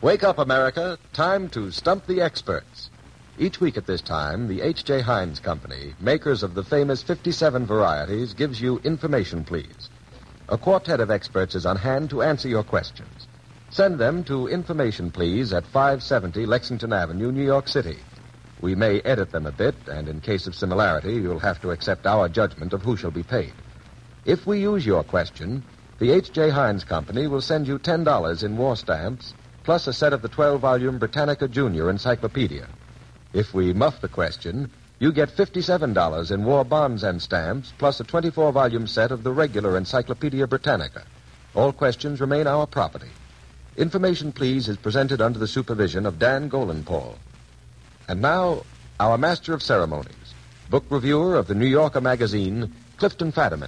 Wake up, America. Time to stump the experts. Each week at this time, the H.J. Heinz Company, makers of the famous 57 varieties, gives you Information Please. A quartet of experts is on hand to answer your questions. Send them to Information Please at 570 Lexington Avenue, New York City. We may edit them a bit, and in case of similarity, you'll have to accept our judgment of who shall be paid. If we use your question, the H.J. Heinz Company will send you $10 in war stamps, plus a set of the 12-volume Britannica Junior Encyclopedia. If we muff the question, you get $57 in war bonds and stamps, plus a 24-volume set of the regular Encyclopedia Britannica. All questions remain our property. Information Please is presented under the supervision of Dan Golenpaul. And now, our master of ceremonies, book reviewer of the New Yorker magazine, Clifton Fadiman.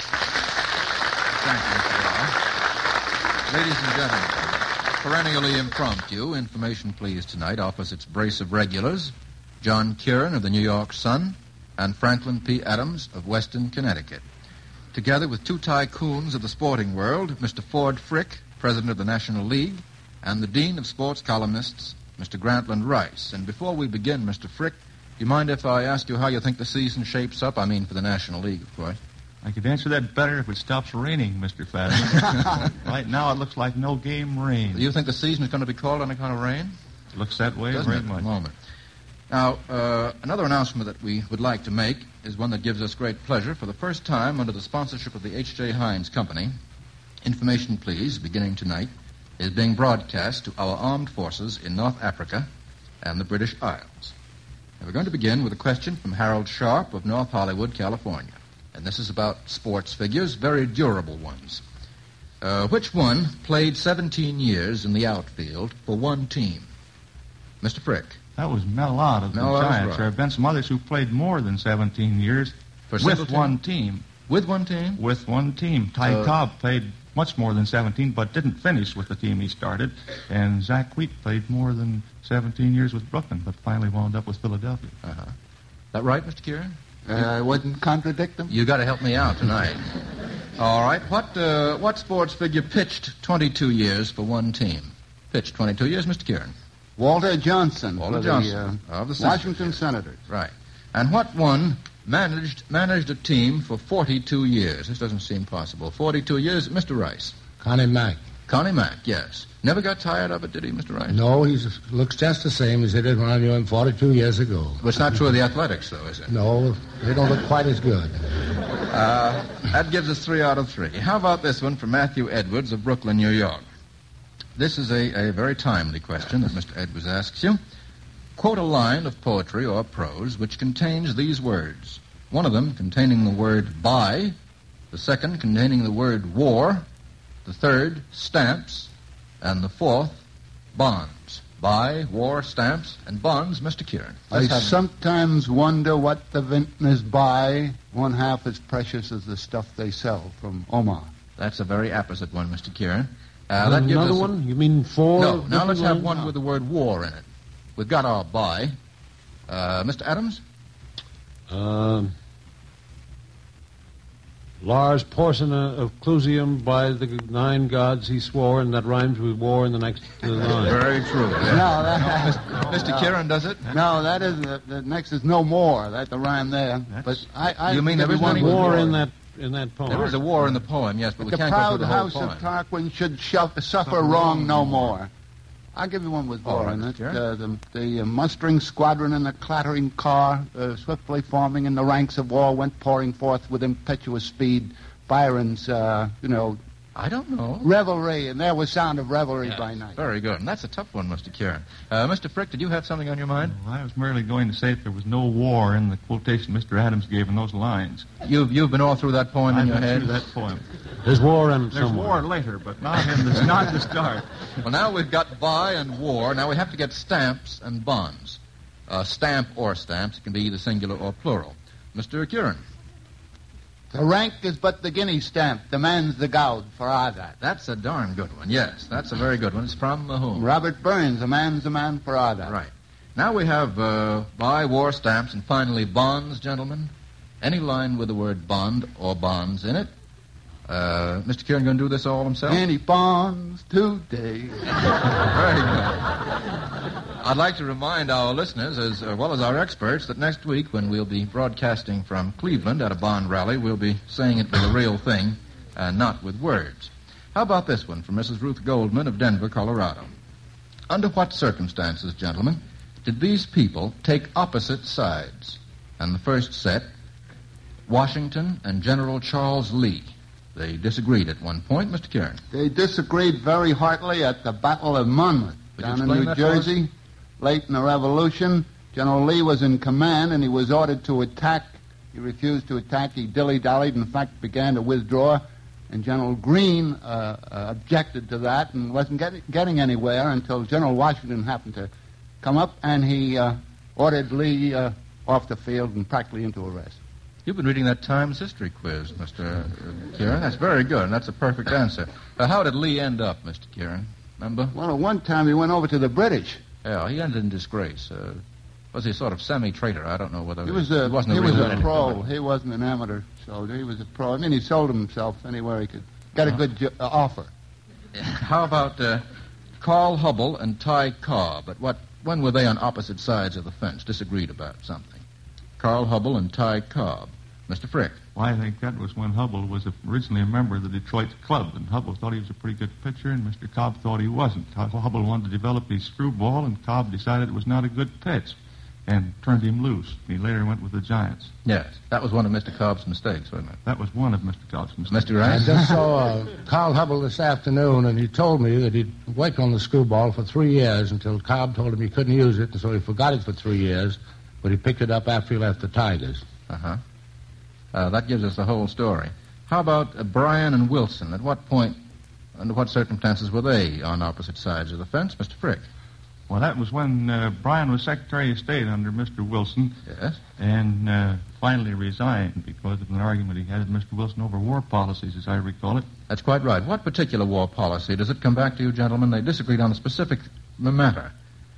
Thank you, Mr. Brown. Ladies and gentlemen, perennially impromptu, Information Please tonight offers its brace of regulars, John Kieran of the New York Sun and Franklin P. Adams of Weston, Connecticut. Together with two tycoons of the sporting world, Mr. Ford Frick, president of the National League, and the dean of sports columnists, Mr. Grantland Rice. And before we begin, Mr. Frick, do you mind if I ask you how you think the season shapes up? I mean, for the National League, of course. I could answer that better if it stops raining, Mr. Fadiman. Right now, it looks like no game rain. Do you think the season is going to be called on account of rain? It looks that way very much. Moment. Now, another announcement that we would like to make is one that gives us great pleasure. For the first time, under the sponsorship of the H.J. Heinz Company, Information Please, beginning tonight, is being broadcast to our armed forces in North Africa and the British Isles. Now, we're going to begin with a question from Harold Sharp of North Hollywood, California. And this is about sports figures, very durable ones. Which one played 17 years in the outfield for one team? Mr. Frick. That was Mel Ott of the Giants. Right. There have been some others who played more than 17 years with one team. With one team? With one team. Ty Cobb played much more than 17, but didn't finish with the team he started. And Zach Wheat played more than 17 years with Brooklyn, but finally wound up with Philadelphia. Uh-huh. That right, Mr. Kieran? I wouldn't contradict them. You got to help me out tonight. All right. What sports figure pitched 22 years for one team? Pitched 22 years, Mr. Kieran? Walter Johnson. Walter Johnson of the Washington Senators. Right. And what one managed a team for 42 years? This doesn't seem possible. 42 years, Mr. Rice. Connie Mack. Connie Mack, yes. Never got tired of it, did he, Mr. Rice? No, he looks just the same as he did when I knew him 42 years ago. But it's not true of the Athletics, though, is it? No, they don't look quite as good. That gives us 3 out of 3. How about this one from Matthew Edwards of Brooklyn, New York? This is a very timely question that Mr. Edwards asks you. Quote a line of poetry or prose which contains these words. One of them containing the word buy, the second containing the word war, the third stamps, and the fourth bonds. Buy, war, stamps, and bonds, Mr. Kieran. I sometimes wonder what the vintners buy, one half as precious as the stuff they sell, from Omar. That's a very apposite one, Mr. Kieran. That gives another one? You mean four? No, now let's have one with the word war in it. We've got our buy. Mr. Adams? Lars Porson of Clusium by the 9 gods he swore, and that rhymes with war in the next line. Very true. Yeah. No, Mr. Kieran does it? No, that is the next is no more. That's the rhyme there. But you mean there is one war in that poem? There is a war in the poem, yes, but we can't go through the whole poem. The proud house of Tarquin should suffer wrong no more. I'll give you one with war in it. The mustering squadron in the clattering car, swiftly forming in the ranks of war, went pouring forth with impetuous speed. Byron's, I don't know. Revelry, and there was sound of revelry by night. Very good. And that's a tough one, Mr. Kieran. Mr. Frick, did you have something on your mind? Well, I was merely going to say that there was no war in the quotation Mr. Adams gave in those lines. You've been all through that poem in your head? I've been through that poem. There's war in There's somewhere. war later, but not in the start. Well, now we've got buy and war. Now we have to get stamps and bonds. Stamp or stamps. It can be either singular or plural. Mr. Kieran. The rank is but the guinea stamp, demands the gowd for that. That's a darn good one, yes. That's a very good one. It's from whom? Robert Burns, a man's a man for that. Right. Now we have buy, war, stamps, and finally bonds, gentlemen. Any line with the word bond or bonds in it. Mr. Kieran going to do this all himself? Annie Bonds today. Very good. I'd like to remind our listeners, as well as our experts, that next week when we'll be broadcasting from Cleveland at a Bond rally, we'll be saying it with the real thing and not with words. How about this one from Mrs. Ruth Goldman of Denver, Colorado? Under what circumstances, gentlemen, did these people take opposite sides? And the first set, Washington and General Charles Lee. They disagreed at one point. Mr. Kieran. They disagreed very heartily at the Battle of Monmouth down in New Jersey. Late in the Revolution, General Lee was in command, and he was ordered to attack. He refused to attack. He dilly-dallied, in fact, began to withdraw. And General Greene objected to that and wasn't getting anywhere until General Washington happened to come up, and he ordered Lee off the field and practically into arrest. You've been reading that Times history quiz, Mr. Kieran. That's very good, and that's a perfect answer. How did Lee end up, Mr. Kieran? Remember? Well, at one time he went over to the British. Yeah, he ended in disgrace. Was he sort of semi-traitor? I don't know whether he was a pro. He wasn't an amateur soldier. He was a pro. I mean, he sold himself anywhere he could get a good offer. How about Carl Hubble and Ty Cobb? When were they on opposite sides of the fence, disagreed about something? Carl Hubble and Ty Cobb. Mr. Frick. Well, I think that was when Hubble was originally a member of the Detroit Club, and Hubble thought he was a pretty good pitcher, and Mr. Cobb thought he wasn't. Hubble wanted to develop his screwball, and Cobb decided it was not a good pitch and turned him loose. He later went with the Giants. Yes, that was one of Mr. Cobb's mistakes, wasn't it? That was one of Mr. Cobb's mistakes. Mr. Grant? I just saw Carl Hubble this afternoon, and he told me that he'd worked on the screwball for 3 years until Cobb told him he couldn't use it, and so he forgot it for 3 years, but he picked it up after he left the Tigers. Uh-huh. That gives us the whole story. How about Bryan and Wilson? At what point, under what circumstances were they on opposite sides of the fence? Mr. Frick. Well, that was when Bryan was Secretary of State under Mr. Wilson. Yes. And finally resigned because of an argument he had with Mr. Wilson over war policies, as I recall it. That's quite right. What particular war policy? Does it come back to you, gentlemen? They disagreed on a specific matter.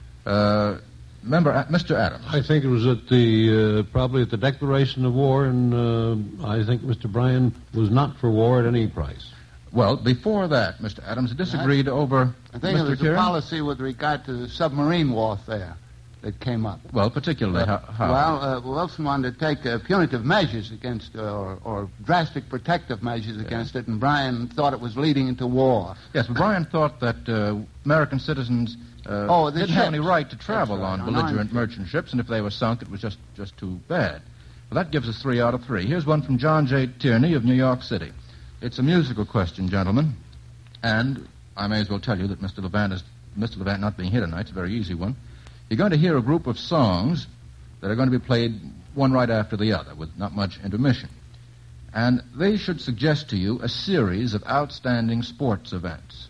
Remember, Mr. Adams. I think it was at probably at the declaration of war, and I think Mr. Bryan was not for war at any price. Well, before that, Mr. Adams disagreed over. I think it was a policy with regard to submarine warfare that came up. Well, particularly how? Well, Wilson wanted to take punitive measures against, or drastic protective measures against it, and Bryan thought it was leading into war. Yes, but Bryan thought that American citizens didn't have any right to travel on belligerent merchant ships, and if they were sunk, it was just too bad. Well, that gives us 3 out of 3. Here's one from John J. Tierney of New York City. It's a musical question, gentlemen, and I may as well tell you that Mr. Levant not being here tonight, it's a very easy one. You're going to hear a group of songs that are going to be played one right after the other with not much intermission. And they should suggest to you a series of outstanding sports events.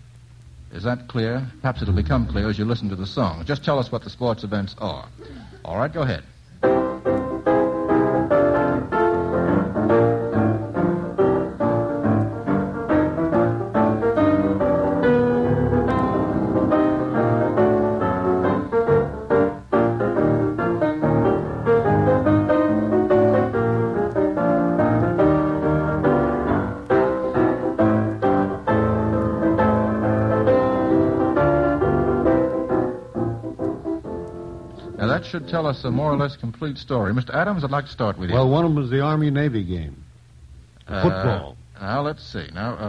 Is that clear? Perhaps it'll become clear as you listen to the song. Just tell us what the sports events are. All right, go ahead. Should tell us a more or less complete story. Mr. Adams, I'd like to start with you. Well, one of them was the Army-Navy game. Football. Now, let's see.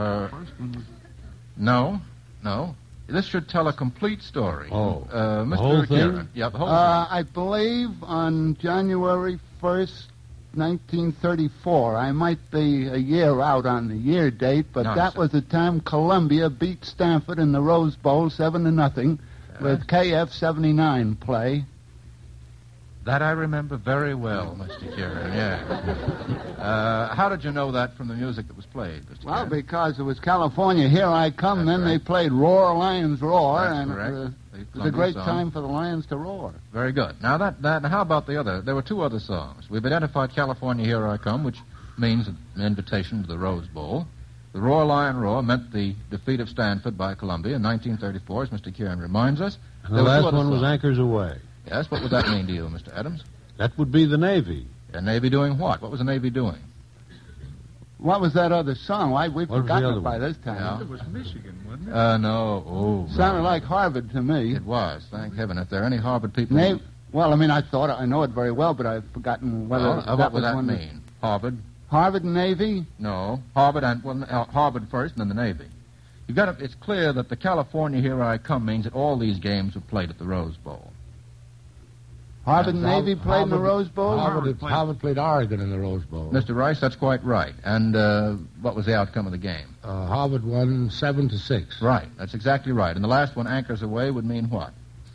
No. This should tell a complete story. Oh. Mr. The whole Kieran. thing? Yeah, the whole thing. I believe on January 1st, 1934. I might be a year out on the year date, but that was the time Columbia beat Stanford in the Rose Bowl 7-0 with KF-79 play. That I remember very well, Mr. Kieran, yeah. How did you know that from the music that was played, Mr. Well, Kieran? because it was California, Here I Come, That's then right. they played Roar, Lions, Roar, That's and correct. it was a great time for the Lions to roar. Very good. Now, how about the other? There were 2 other songs. We've identified California, Here I Come, which means an invitation to the Rose Bowl. The Roar, Lion, Roar meant the defeat of Stanford by Columbia in 1934, as Mr. Kieran reminds us. And the last one was Anchors Away. Yes, what would that mean to you, Mr. Adams? That would be the Navy. The Navy doing what? What was the Navy doing? What was that other song? Why, we've What was the forgotten other it by one? this time. Yeah. It was Michigan, wasn't it? No. Oh, Sounded like Harvard to me. it was. Thank heaven. If there are any Harvard people... Well, I mean, I know it very well, but I've forgotten whether Well, that what was would that one mean? Harvard? Harvard and Navy? No. Harvard Harvard first and then the Navy. It's clear that the California Here I Come means that all these games were played at the Rose Bowl. Harvard and Navy played in the Rose Bowl? Harvard played Oregon in the Rose Bowl. Mr. Rice, that's quite right. And what was the outcome of the game? Harvard won 7-6. Right. That's exactly right. And the last one, Anchors Away, would mean what?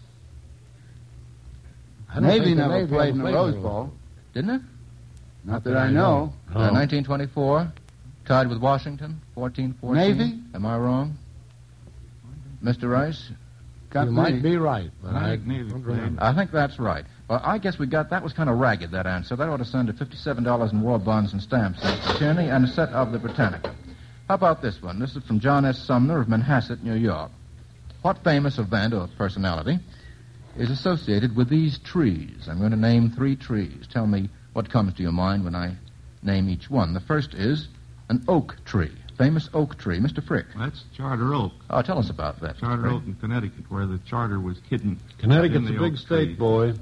Navy never played in the Rose Bowl. Didn't it? Not that I know. 1924, tied with Washington, 14-14. Navy? Am I wrong? Mr. Rice? You might be right, but I Navy don't played. remember. I think that's right. Well, I guess that was kind of ragged, that answer. That ought to send to $57 in war bonds and stamps, Mr. Tierney, and a set of the Britannica. How about this one? This is from John S. Sumner of Manhasset, New York. What famous event or personality is associated with these trees? I'm going to name 3 trees. Tell me what comes to your mind when I name each one. The first is an oak tree, famous oak tree. Mr. Frick. That's Charter Oak. Oh, tell us about that. Charter Oak in Connecticut, where the charter was hidden. Connecticut's in a the big oak state, tree. boy.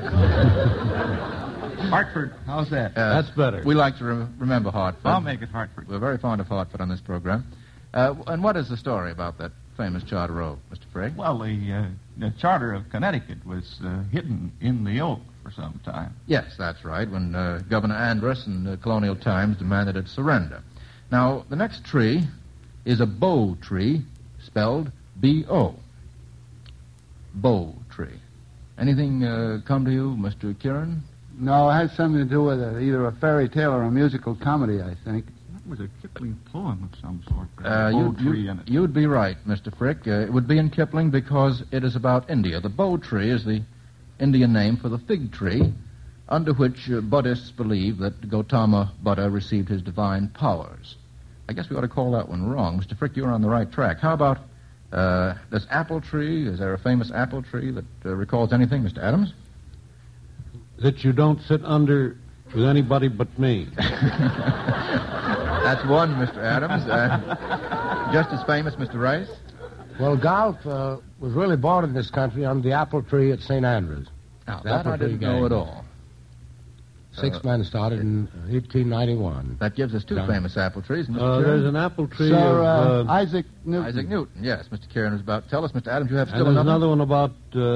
Hartford, how's that? That's better. We like to remember Hartford. I'll make it Hartford. We're very fond of Hartford on this program. And what is the story about that famous Charter Oak, Mr. Frick? Well, the charter of Connecticut was hidden in the oak for some time. Yes, that's right, when Governor Andros in colonial times demanded its surrender. Now, the next tree is a bow tree, spelled B-O. Bow tree. Anything come to you, Mr. Kieran? No, it has something to do with either a fairy tale or a musical comedy, I think. That was a Kipling poem of some sort. Bow tree in it. You'd be right, Mr. Frick. It would be in Kipling because it is about India. The bow tree is the Indian name for the fig tree, under which Buddhists believe that Gautama Buddha received his divine powers. I guess we ought to call that one wrong. Mr. Frick, you're on the right track. How about this apple tree? Is there a famous apple tree that recalls anything, Mr. Adams? That you don't sit under with anybody but me. That's one, Mr. Adams. Just as famous, Mr. Rice? Well, golf was really born in this country under the apple tree at St. Andrews. Now, The that apple I tree didn't game. know at all. 6 men started in 1891. That gives us 2 Yeah. famous apple trees, Mr. There's Kieran. an apple tree Sir of... Isaac Newton. Isaac Newton, yes. Mr. Kieran was about to tell us. Mr. Adams, you have and still there's another? another one about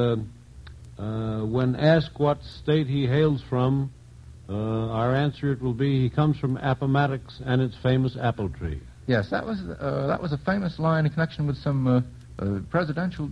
when asked what state he hails from, our answer it will be he comes from Appomattox and its famous apple tree. Yes, that was a famous line in connection with some presidential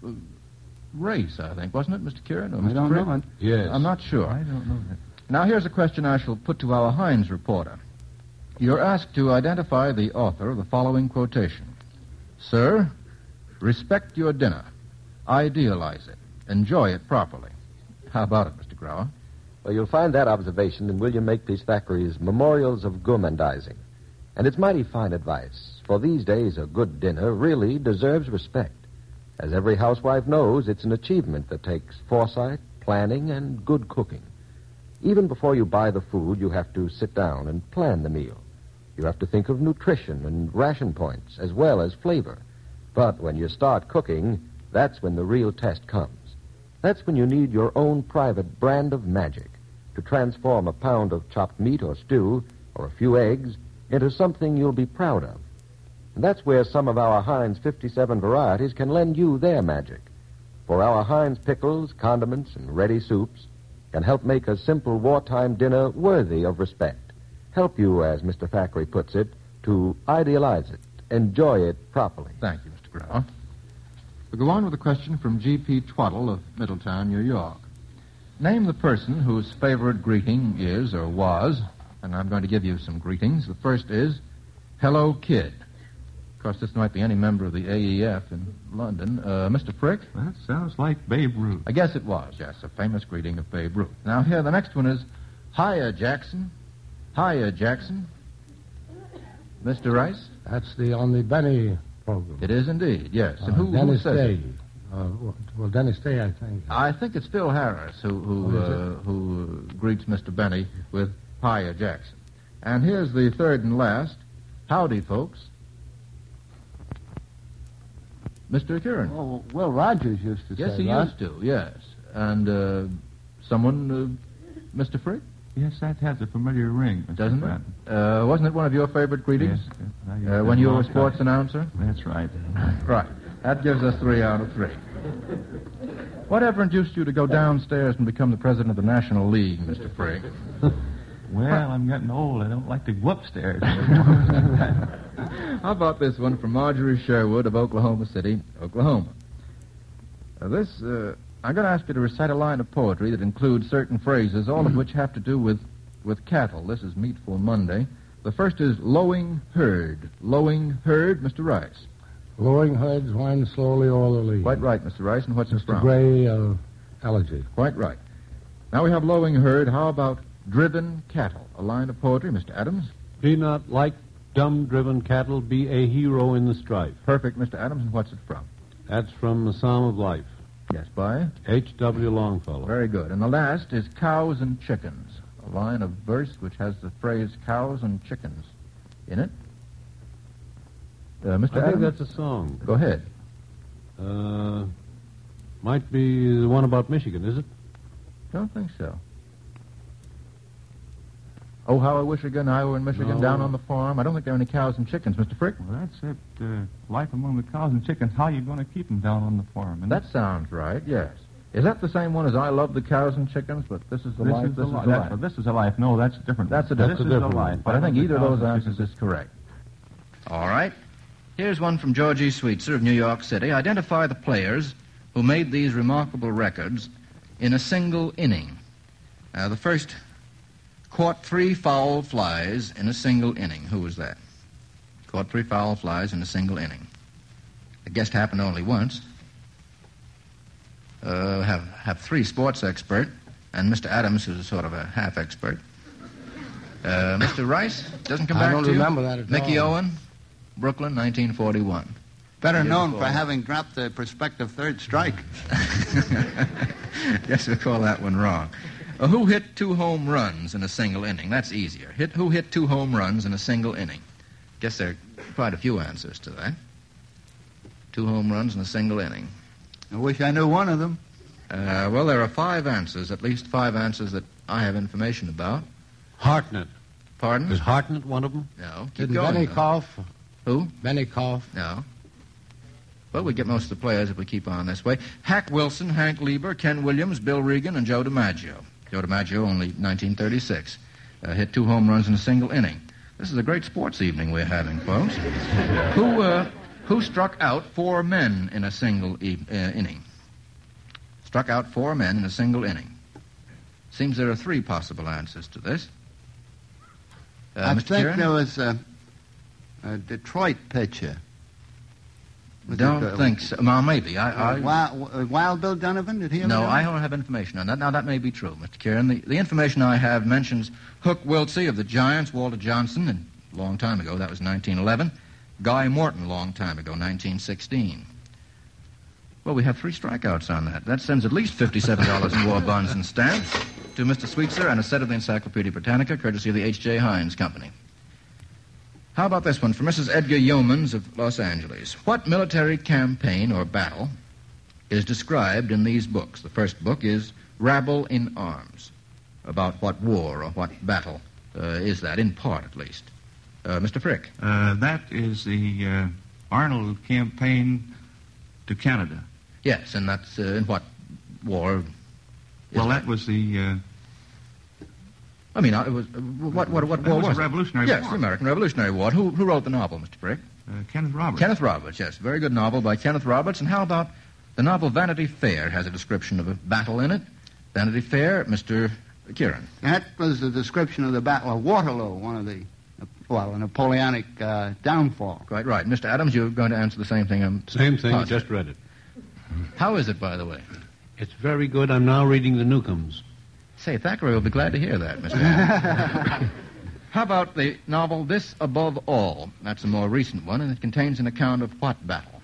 race, I think, wasn't it, Mr. Kieran? Or Mr. I don't Frick? know it. Yes. I'm not sure. I don't know that. Now, here's a question I shall put to our Heinz reporter. You're asked to identify the author of the following quotation. Sir, respect your dinner. Idealize it. Enjoy it properly. How about it, Mr. Grauer? Well, you'll find that observation in William Makepeace Thackeray's Memorials of Gourmandizing. And it's mighty fine advice, for these days a good dinner really deserves respect. As every housewife knows, it's an achievement that takes foresight, planning, and good cooking. Even before you buy the food, you have to sit down and plan the meal. You have to think of nutrition and ration points, as well as flavor. But when you start cooking, that's when the real test comes. That's when you need your own private brand of magic to transform a pound of chopped meat or stew or a few eggs into something you'll be proud of. And that's where some of our Heinz 57 varieties can lend you their magic. For our Heinz pickles, condiments, and ready soups can help make a simple wartime dinner worthy of respect. Help you, as Mr. Thackeray puts it, to idealize it, enjoy it properly. Thank you, Mr. Grauer. We'll go on with a question from G.P. Twaddle of Middletown, New York. Name the person whose favorite greeting is or was, and I'm going to give you some greetings. The first is, hello, kid. Of course, this might be any member of the AEF in London. Mr. Frick? That sounds like Babe Ruth. I guess it was, yes, a famous greeting of Babe Ruth. Now, here, the next one is, hiya, Jackson. Hiya, Jackson. Mr. Rice? That's on the Benny program. It is indeed, yes. And who Dennis says Day. it? Well, Dennis Day, I think. I think it's Phil Harris who greets Mr. Benny with hiya, Jackson. And here's the third and last. Howdy, folks. Mr. Kieran. Oh, Will Rogers used to Yes, say he that. used to, yes. And someone, Mr. Frick? Yes, that has a familiar ring, Mr. Doesn't Bratton. it? Wasn't it one of your favorite greetings? Yes. When you were a sports announcer? That's right. Right. That gives us 3 out of 3. Whatever induced you to go downstairs and become the president of the National League, Mr. Frick? Well, I'm getting old. I don't like to go upstairs. How about this one from Marjorie Sherwood of Oklahoma City, Oklahoma? I'm going to ask you to recite a line of poetry that includes certain phrases, all of which have to do with cattle. This is Meatful Monday. The first is lowing herd. Lowing herd, Mr. Rice. Lowing herds wind slowly o'er the lea. Quite right, Mr. Rice. And what's it Mr. from? Gray, Elegy. Quite right. Now we have lowing herd. How about driven cattle? A line of poetry, Mr. Adams. Be not like dumb driven cattle, be a hero in the strife. Perfect, Mr. Adams. And what's it from? That's from the Psalm of Life. Yes, by? H.W. Longfellow. Very good. And the last is cows and chickens. A line of verse which has the phrase cows and chickens in it. Mr. I think Adams? that's a song. Go ahead. Might be the one about Michigan, is it? Don't think so. Oh, how I wish again I were in Michigan, No. down on the farm. I don't think there are any cows and chickens, Mr. Frick. Well, that's it. Life among the cows and chickens. How are you going to keep them down on the farm? And That sounds right, yes. Is that the same one as I love the cows and chickens, but this is the life, this is the life? This is a life. No, that's different. That's a This different is one. a life. But I think love either the of those cows and answers chickens. is correct. All right. Here's one from George E. Sweetser of New York City. Identify the players who made these remarkable records in a single inning. The first caught 3 foul flies in a single inning. Who was that? Caught 3 foul flies in a single inning. I guess it happened only once. Have 3 sports expert, and Mr. Adams, who's a sort of a half expert. Mr. Rice, doesn't come I back don't to you? remember that at Mickey all. Owen, Brooklyn, 1941. Better known before. for having dropped the prospective third strike. Guess we'll call that one wrong. Who hit 2 home runs in a single inning? That's easier. Who hit 2 home runs in a single inning? Guess there are quite a few answers to that. 2 home runs in a single inning. I wish I knew one of them. Well, there are 5 answers, at least 5 answers that I have information about. Hartnett. Pardon? Is Hartnett one of them? No. Keep Didn't going. Benny though. cough? Who? Benny cough? No. Well, we get most of the players if we keep on this way. Hack Wilson, Hank Lieber, Ken Williams, Bill Regan, and Joe DiMaggio. Joe DiMaggio, only 1936. Hit 2 home runs in a single inning. This is a great sports evening we're having, folks. Who struck out 4 men in a single inning? Struck out 4 men in a single inning. Seems there are 3 possible answers to this. I Mr. think Kieran? there was a Detroit pitcher. Was Don't it, think so. Well, maybe. Wild Bill Donovan? Did he ever No, do it? I don't have information on that. Now, that may be true, Mr. Kieran. The information I have mentions Hook Wiltsey of the Giants, Walter Johnson, and a long time ago, that was 1911. Guy Morton, a long time ago, 1916. Well, we have 3 strikeouts on that. That sends at least $57 in war bonds and stamps to Mr. Sweetser and a set of the Encyclopedia Britannica, courtesy of the H.J. Heinz Company. How about this one from Mrs. Edgar Yeomans of Los Angeles? What military campaign or battle is described in these books? The first book is Rabble in Arms. About what war or what battle is that, in part at least? Mr. Frick. That is the Arnold campaign to Canada. Yes, and that's in what war? Well, that was the... I mean, it was what war was was the it? Revolutionary Yes, War. the American Revolutionary War. Who wrote the novel, Mr. Frick? Kenneth Roberts. Kenneth Roberts, yes. Very good novel by Kenneth Roberts. And how about the novel Vanity Fair has a description of a battle in it? Vanity Fair, Mr. Kieran. That was the description of the Battle of Waterloo, one of the, a Napoleonic downfall. Quite right. Mr. Adams, you're going to answer the same thing. Same thing, positive. just read it. How is it, by the way? It's very good. I'm now reading the Newcomes. Say, Thackeray will be glad to hear that, Mr. Adams. How about the novel This Above All? That's a more recent one, and it contains an account of what battle?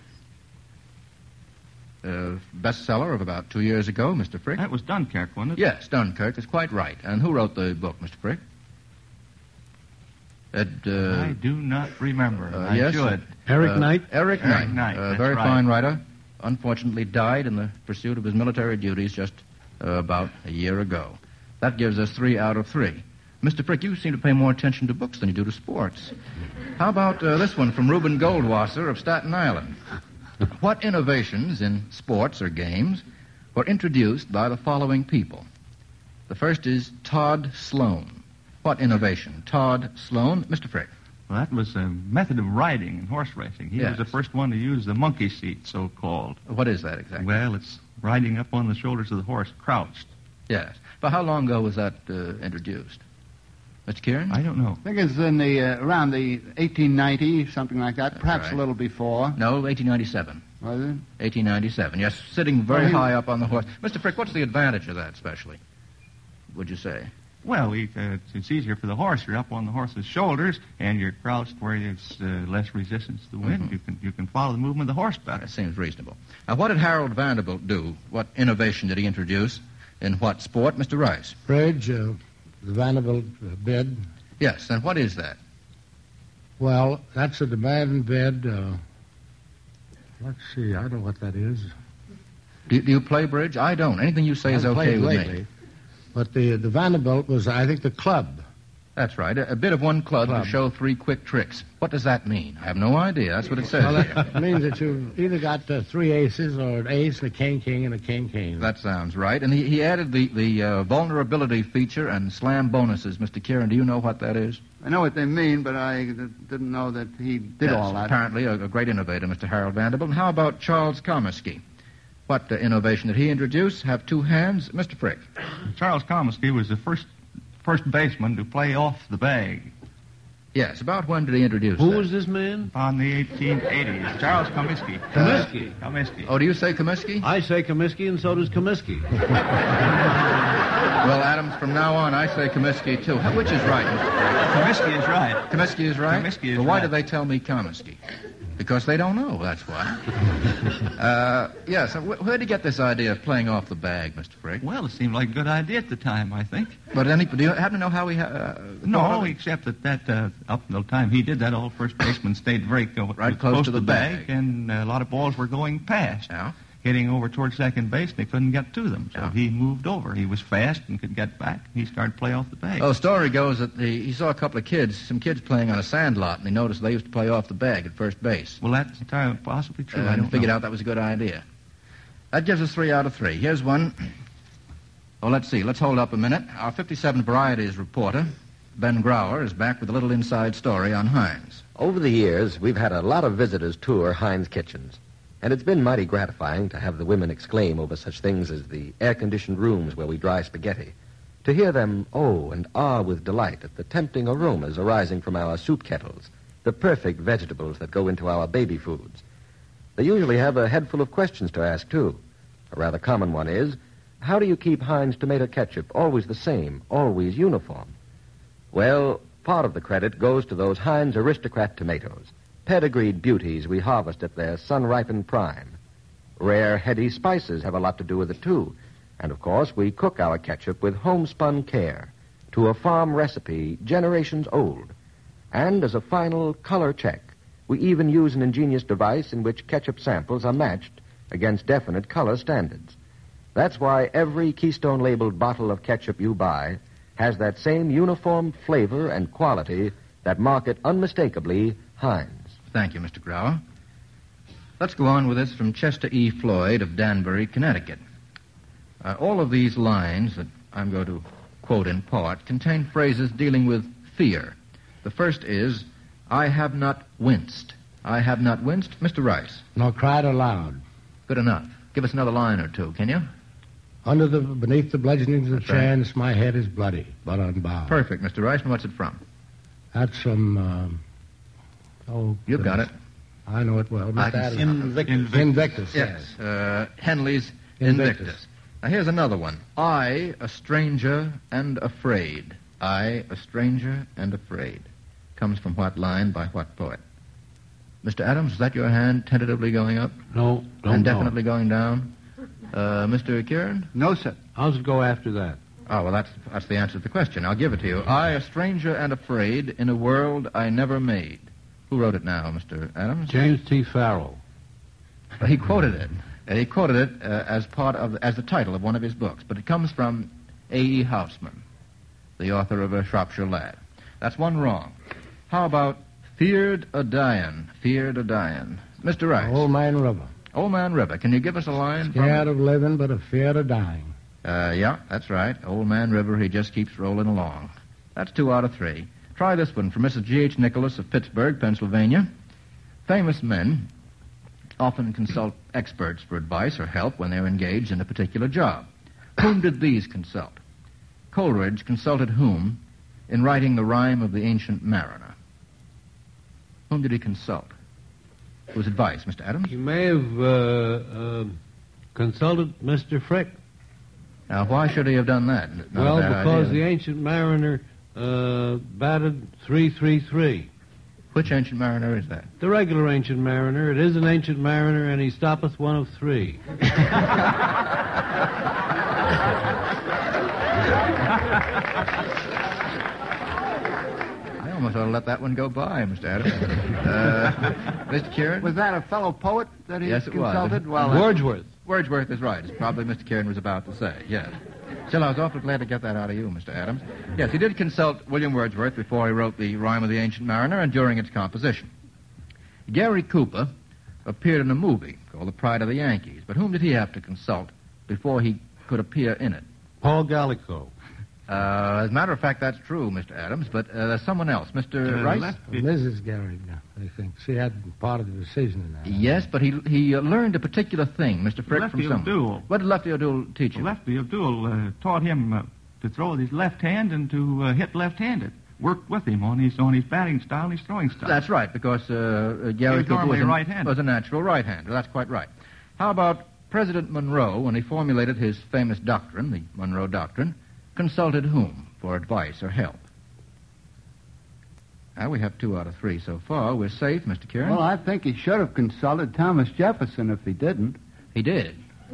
Bestseller of about 2 years ago, Mr. Frick. That was Dunkirk, wasn't it? Yes, Dunkirk is quite right. And who wrote the book, Mr. Frick? I do not remember. I yes, should. Eric Knight? Eric Knight. Knight, A that's very right. fine writer. Unfortunately died in the pursuit of his military duties just about a year ago. That gives us 3 out of 3. Mr. Frick, you seem to pay more attention to books than you do to sports. How about this one from Reuben Goldwasser of Staten Island? What innovations in sports or games were introduced by the following people? The first is Todd Sloan. What innovation? Todd Sloan. Mr. Frick. Well, that was a method of riding in horse racing. He Yes. was the first one to use the monkey seat, so-called. What is that exactly? Well, it's riding up on the shoulders of the horse, crouched. Yes. But how long ago was that introduced? Mr. Kieran? I don't know. I think it's in the around the 1890, something like that, perhaps right. a little before. No, 1897. Was it? 1897. Yes, sitting very Well, he- high up on the horse. Mr. Frick, what's the advantage of that, especially, would you say? Well, it's easier for the horse. You're up on the horse's shoulders, and you're crouched where there's less resistance to the wind. You can follow the movement of the horse better. That seems reasonable. Now, what did Harold Vanderbilt do? What innovation did he introduce? In what sport, Mr. Rice? Bridge, the Vanderbilt bid. Yes, and what is that? Well, that's a demand bid. Let's see. I don't know what that is. Do you play bridge? I don't. Anything you say is I've okay played with lately. me. But the Vanderbilt was, I think, the club. That's right. A bit of one club to show 3 quick tricks. What does that mean? I have no idea. That's what it says Well, here. that means that you've either got 3 aces or an ace, and a king, and a king. That sounds right. And he added the vulnerability feature and slam bonuses. Mr. Kieran, do you know what that is? I know what they mean, but I didn't know that he did Yes, all that. Apparently a great innovator, Mr. Harold Vanderbilt. And how about Charles Comiskey? What innovation did he introduce? Have 2 hands? Mr. Frick. Charles Comiskey was the first baseman to play off the bag Yes, about when did he introduce Who that? was this man? on the 1880s. Charles Comiskey. Comiskey. Comiskey. Oh, do you say Comiskey? I say Comiskey, and so does Comiskey. Well, Adams, from now on, I say Comiskey, too. Which is right, Mr. Frick? Comiskey is right. Comiskey is right? Comiskey is Well, why right. do they tell me Comiskey? Because they don't know, that's why. Yes, where did you get this idea of playing off the bag, Mr. Frick? Well, it seemed like a good idea at the time, I think. But do you happen to know how he... thought No, of it? except that up until the time he did that, all first basemen stayed very Right close to the bag. and a lot of balls were going past, Yeah. hitting over towards second base, and they couldn't get to them. So Yeah. he moved over. He was fast and could get back. He started to play off the bag. Oh, the story goes that he saw a couple of some kids playing on a sand lot, and he noticed they used to play off the bag at first base. Well, that's entirely possibly true. I And don't figured know. out that was a good idea. That gives us 3 out of 3. Here's one. Oh, let's see. Let's hold up a minute. Our 57 Varieties reporter, Ben Grauer, is back with a little inside story on Heinz. Over the years, we've had a lot of visitors tour Heinz kitchens. And it's been mighty gratifying to have the women exclaim over such things as the air-conditioned rooms where we dry spaghetti. To hear them oh and ah with delight at the tempting aromas arising from our soup kettles, the perfect vegetables that go into our baby foods. They usually have a head full of questions to ask, too. A rather common one is, how do you keep Heinz tomato ketchup always the same, always uniform? Well, part of the credit goes to those Heinz Aristocrat tomatoes, pedigreed beauties we harvest at their sun-ripened prime. Rare, heady spices have a lot to do with it, too. And, of course, we cook our ketchup with homespun care to a farm recipe generations old. And as a final color check, we even use an ingenious device in which ketchup samples are matched against definite color standards. That's why every Keystone-labeled bottle of ketchup you buy has that same uniform flavor and quality that mark it unmistakably Heinz. Thank you, Mr. Grauer. Let's go on with this from Chester E. Floyd of Danbury, Connecticut. All of these lines that I'm going to quote in part contain phrases dealing with fear. The first is, I have not winced. I have not winced. Mr. Rice. Nor cried aloud. Good enough. Give us another line or two, can you? Beneath the bludgeonings of That's right. chance, my head is bloody, but unbowed. Perfect, Mr. Rice. And what's it from? That's from, You've got it. I know it well. I Mr. can Adams. see Invictus, Yes. Henley's Invictus. Now, here's another one. I, a stranger and afraid. I, a stranger and afraid. Comes from what line by what poet? Mr. Adams, is that your hand tentatively going up? No, don't And know. definitely going down? Mr. Kieran? No, sir. How's it go after that? Oh, well, that's the answer to the question. I'll give it to you. I, a stranger and afraid, in a world I never made. Who wrote it now, Mr. Adams? James T. Farrell. He quoted it. He quoted it as the title of one of his books, but it comes from A.E. Houseman, the author of A Shropshire Lad. That's one wrong. How about Feared a Dyin'? Mr. Rice. Old Man River. Old Man River. Can you give us a line? Scared of living, but afraid of dying. Yeah, that's right. Old Man River, he just keeps rolling along. That's 2 out of 3. Try this one from Mrs. G.H. Nicholas of Pittsburgh, Pennsylvania. Famous men often consult experts for advice or help when they're engaged in a particular job. Whom did these consult? Coleridge consulted whom in writing the rhyme of the Ancient Mariner? Whom did he consult? Whose advice, Mr. Adams? He may have consulted Mr. Frick. Now, why should he have done that? Well, because the Ancient Mariner batted 3-3-3. Which Ancient Mariner is that? The regular Ancient Mariner. It is an Ancient Mariner, and he stoppeth one of 3. I almost ought to let that one go by, Mr. Adams. Mr. Kieran? Was that a fellow poet that he consulted? Was. Well, Wordsworth. Wordsworth is right. It's probably Mr. Kieran was about to say, yes. Still, I was awfully glad to get that out of you, Mr. Adams. Yes, he did consult William Wordsworth before he wrote the Rhyme of the Ancient Mariner and during its composition. Gary Cooper appeared in a movie called The Pride of the Yankees, but whom did he have to consult before he could appear in it? Paul Gallico. As a matter of fact, that's true, Mr. Adams, but there's someone else. Mr. Rice? Mrs. Gary, I think. She had part of the decision in that. Yes, but he learned a particular thing, Mr. Frick, from someone. O'Doul. What did Lefty O'Doul teach him? Lefty O'Doul taught him to throw with his left hand and to hit left-handed. Worked with him on his batting style and his throwing style. That's right, because Gary Cooper was a natural right-hander. That's quite right. How about President Monroe, when he formulated his famous doctrine, the Monroe Doctrine, consulted whom for advice or help? Now, we have 2 out of 3 so far. We're safe, Mr. Kieran? Well, I think he should have consulted Thomas Jefferson if he didn't. He did.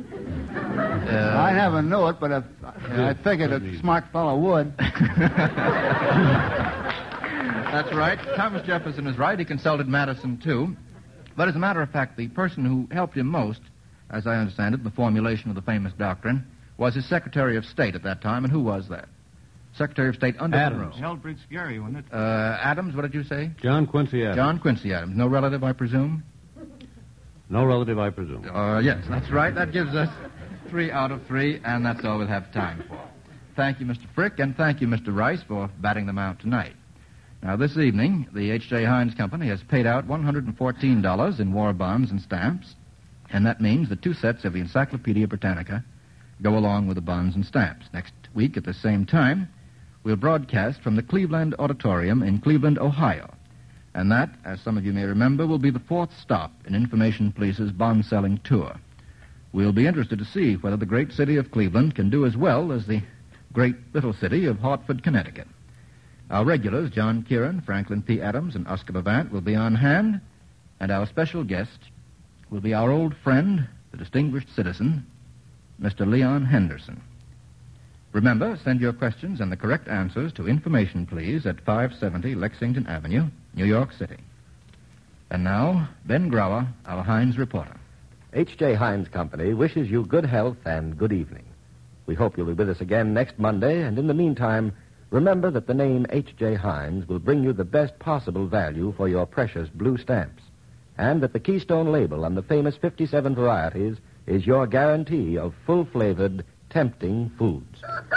I never knew it, but I figured a smart fellow would. That's right. Thomas Jefferson is right. He consulted Madison, too. But as a matter of fact, the person who helped him most, as I understand it, in the formulation of the famous doctrine, was his Secretary of State at that time. And who was that? Secretary of State under Adams. Monroe. Elbridge Gerry, wasn't it? Adams, what did you say? John Quincy Adams. John Quincy Adams. No relative, I presume? No relative, I presume. Yes, that's right. That gives us 3 out of 3, and that's all we'll have time for. Thank you, Mr. Frick, and thank you, Mr. Rice, for batting them out tonight. Now, this evening, the H.J. Heinz Company has paid out $114 in war bonds and stamps, and that means that 2 sets of the Encyclopedia Britannica go along with the bonds and stamps. Next week at the same time, we'll broadcast from the Cleveland Auditorium in Cleveland, Ohio. And that, as some of you may remember, will be the 4th stop in Information Police's bond-selling tour. We'll be interested to see whether the great city of Cleveland can do as well as the great little city of Hartford, Connecticut. Our regulars, John Kieran, Franklin P. Adams, and Oscar Bavant, will be on hand, and our special guest will be our old friend, the distinguished citizen, Mr. Leon Henderson. Remember, send your questions and the correct answers to Information Please at 570 Lexington Avenue, New York City. And now, Ben Grauer, our Heinz reporter. H.J. Heinz Company wishes you good health and good evening. We hope you'll be with us again next Monday, and in the meantime, remember that the name H.J. Heinz will bring you the best possible value for your precious blue stamps, and that the Keystone label on the famous 57 varieties is your guarantee of full-flavored, tempting foods.